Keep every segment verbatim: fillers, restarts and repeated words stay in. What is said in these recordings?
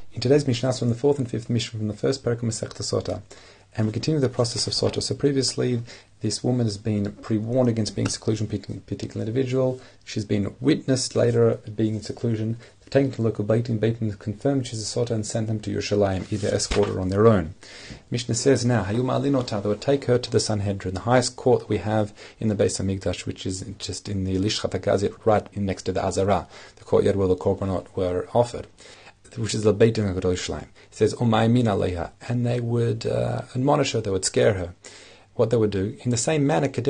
In today's Mishnah, from the fourth and fifth Mishnah from the first parak of Masechta Sota, and we continue the process of Sota. So previously, this woman has been pre-warned against being in seclusion with a particular individual. She's been witnessed later being in seclusion. They've taken to local Beit Din. Beit Din confirmed she's a Sota and sent them to Yerushalayim, either escort her on their own. Mishnah says now, Hayum Alinota, they would take her to the Sanhedrin, the highest court that we have in the Beis HaMikdash, which is just in the Lishchat HaGazit, right in next to the Azara, the courtyard where the korbanot were offered, which is the Beit Din HaGadol Yerushalayim. It says, Umaymin Aleha, and they would uh, admonish her, they would scare her. What they would do, in the same manner, in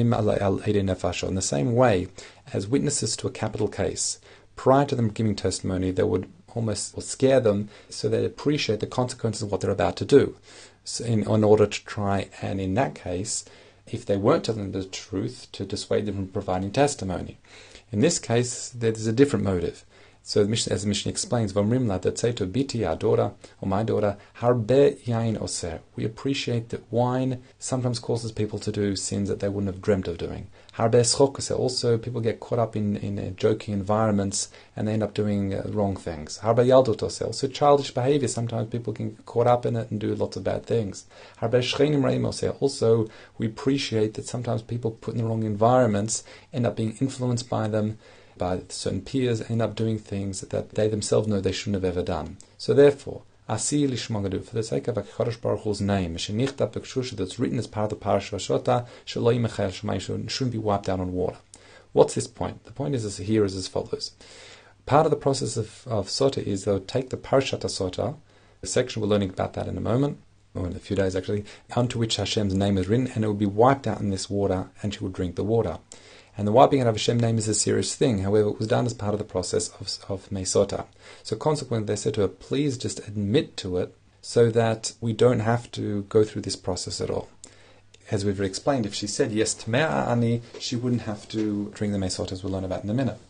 the same way as witnesses to a capital case, prior to them giving testimony, they would almost scare them so they appreciate the consequences of what they're about to do, so in, in order to try, and in that case, if they weren't telling the truth, to dissuade them from providing testimony. In this case, there's a different motive. So as the Mishnah explains, Vamrimla, that say to Biti, our daughter, or my daughter, Harbe yain oser. We appreciate that wine sometimes causes people to do sins that they wouldn't have dreamt of doing. Harbe schok oser. Also, people get caught up in, in uh, joking environments and they end up doing uh, wrong things. Harbe yaldut oser. Also, childish behavior. Sometimes people can get caught up in it and do lots of bad things. Harbe shchenim reim oser. Also, we appreciate that sometimes people put in the wrong environments end up being influenced by them, by certain peers, end up doing things that they themselves know they shouldn't have ever done. So therefore, Asi lishmagadu, for the sake of HaKadosh Baruch Hu's name, Shenichta Pekshusha, that's written as part of the Parashat Shota, Shaloi Mechel Shemai, shouldn't be wiped out on water. What's this point? The point is as here is as follows. Part of the process of, of Sota is they'll take the Parashat Sota, the section we're learning about that in a moment, or in a few days actually, onto which Hashem's name is written, and it will be wiped out in this water, and she will drink the water. And the wiping out of Hashem's name is a serious thing. However, it was done as part of the process of, of Meisota. So consequently, they said to her, please just admit to it so that we don't have to go through this process at all. As we've explained, if she said yes to Me'a Ani, she wouldn't have to drink the Meisota, as we'll learn about in a minute.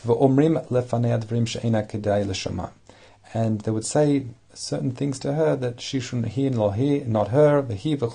And they would say certain things to her that she shouldn't hear, not her,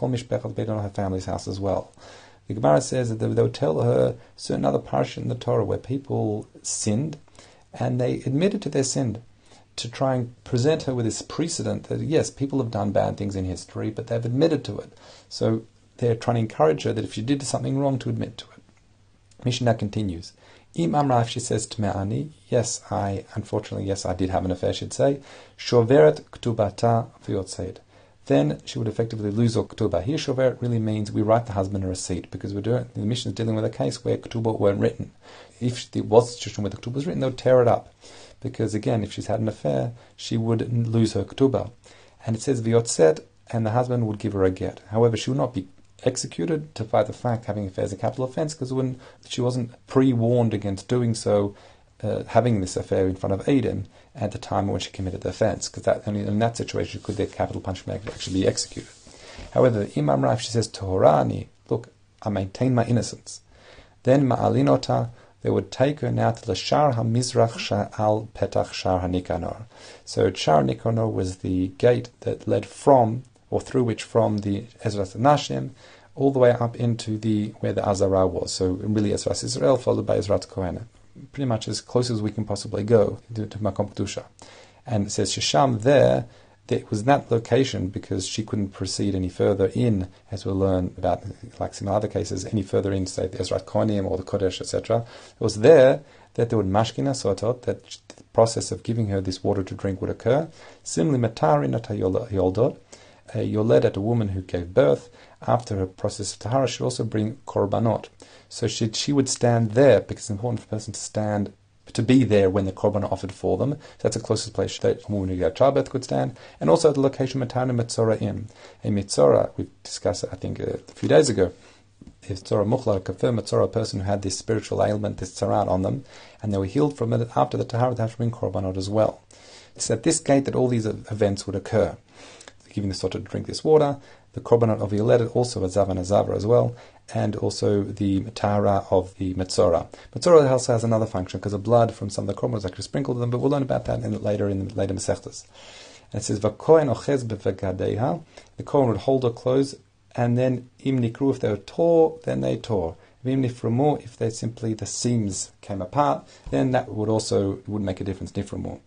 her family's house as well. The Gemara says that they would tell her certain other parashas in the Torah where people sinned, and they admitted to their sin, to try and present her with this precedent that yes, people have done bad things in history, but they've admitted to it. So they're trying to encourage her that if she did something wrong, to admit to it. Mishnah continues. Im Amra, if she says to Me'ani, yes, I, unfortunately, yes, I did have an affair, she'd say, Shoveret ktubata v'yotzed. Then she would effectively lose her ketubah. Here, shover really means we write the husband a receipt, because we're doing the Mishnah is dealing with a case where ketubah weren't written. If there was a situation where the ketubah was written, they would tear it up, because again, if she's had an affair, she would lose her ketubah. And it says v'yotzet, and the husband would give her a get. However, she would not be executed to fight the fact having an affair is a capital offence, because when she wasn't pre-warned against doing so, uh, having this affair in front of Adam at the time when she committed the offence, because that only in that situation could the capital punishment actually be executed. However, Imam Rav, she says, Tohorani, look, I maintain my innocence. Then Ma'alinota, they would take her now to the Shar HaMizrach Sha'al Petach Shar HaNikanor. So Shar HaNikanor was the gate that led from, or through which from the Ezras Nashim, all the way up into the where the Azara was. So really Ezras Israel followed by Ezrat Kohen. Pretty much as close as we can possibly go to, to Makom Kedusha. And it says Shisham there, it was that location because she couldn't proceed any further in, as we'll learn about, like some other cases, any further in, say, the Ezrat Kohanim or the Kodesh, et cetera. It was there that there would mashkina sotot, that the process of giving her this water to drink would occur. Similarly, matari nata yoldot, a yoledet, a woman who gave birth, after her process of tahara, should also bring korbanot. So she, she would stand there, because it's important for a person to stand, to be there when the korban are offered for them. So that's the closest place that a woman who got childbirth could stand. And also at the location Matana Metzora in. A Metzora, we've discussed it, I think, a few days ago. If Tzora Mukhlar, confirmed Metzora, a person who had this spiritual ailment, this tzarat on them, and they were healed from it after the tahara, they have to bring korbanot as well. It's at this gate that all these events would occur. Giving the sota to drink this water, the korbanot of Yoledet, also a zav and a zava as well, and also the tahara of the metzora. Metzora also has another function, because the blood from some of the korbanot is actually sprinkled on them, but we'll learn about that in, later in the later Masechtas. And it says, V'kohen ochez b'vegadeha, the kohen would hold her clothes, and then im nikru, if they were tore, then they tore. V'im niframu, if they simply, the seams came apart, then that would also, would make a difference, niframu.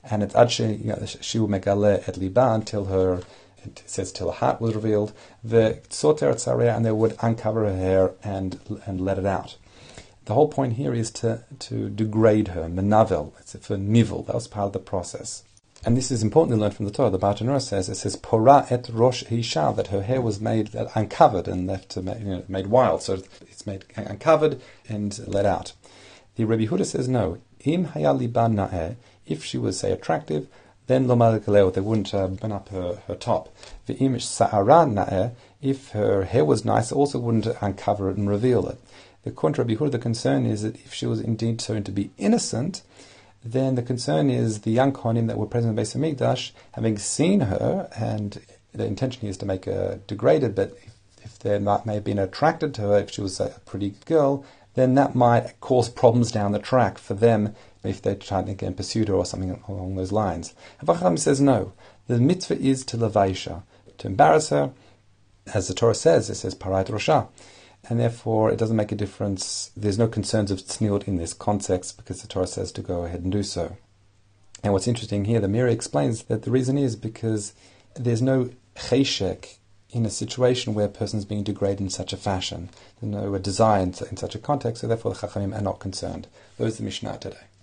and it's ad she, you know, she will make ale et liba until her, it says till her heart was revealed, the soter tzarea, and they would uncover her hair and and let it out. The whole point here is to, to degrade her, menavel, it's for nivel, that was part of the process. And this is importantly learned from the Torah. The Bartanura says, it says, Pora et rosh isha, that her hair was made uncovered and left, you know, made wild. So it's made uncovered and let out. The Rebbe Huda says, no, im haya liban na'eh, if she was, say, attractive, then lo malakaleo, they wouldn't uh, burn up her, her top. The im sa'ara na'eh, if her hair was nice, also wouldn't uncover it and reveal it. The contra Rebbe Huda, the concern is that if she was indeed shown to be innocent, then the concern is the young Kohanim that were present in Beis Hamikdash, having seen her, and the intention is to make her degraded, but if, if they might, may have been attracted to her, if she was a pretty girl, then that might cause problems down the track for them if they try to again pursue her or something along those lines. Avacham says no. The mitzvah is to levaisha, to embarrass her, as the Torah says, it says parait rosha. And therefore, it doesn't make a difference. There's no concerns of tzniut in this context because the Torah says to go ahead and do so. And what's interesting here, the Miri explains that the reason is because there's no cheshek in a situation where a person is being degraded in such a fashion. There's no desire in such a context, so therefore the Chachamim are not concerned. Those are the Mishnah today.